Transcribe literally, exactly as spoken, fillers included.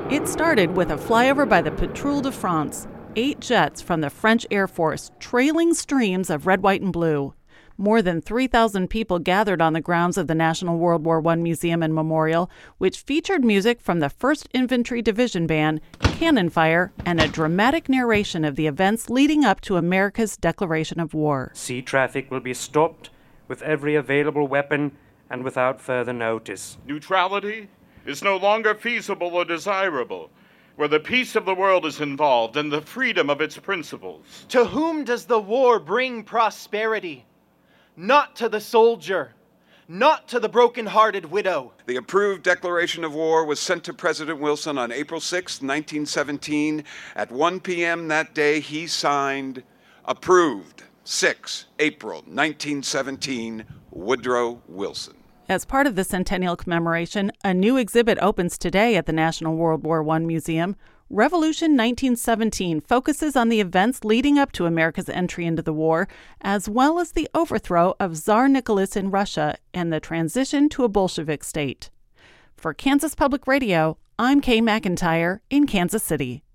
It started with a flyover by the Patrouille de France, eight jets from the French Air Force trailing streams of red, white, and blue. More than three thousand people gathered on the grounds of the National World War One Museum and Memorial, which featured music from the first Infantry Division Band, cannon fire, and a dramatic narration of the events leading up to America's declaration of war. Sea traffic will be stopped with every available weapon and without further notice. Neutrality is no longer feasible or desirable, where the peace of the world is involved and the freedom of its principles. To whom does the war bring prosperity? Not to the soldier, not to the broken-hearted widow. The approved declaration of war was sent to President Wilson on April sixth, nineteen seventeen. At one p.m. that day, he signed, approved, six April nineteen seventeen, Woodrow Wilson. As part of the centennial commemoration, a new exhibit opens today at the National World War One Museum. Revolution nineteen seventeen focuses on the events leading up to America's entry into the war, as well as the overthrow of Tsar Nicholas in Russia and the transition to a Bolshevik state. For Kansas Public Radio, I'm Kay McIntyre in Kansas City.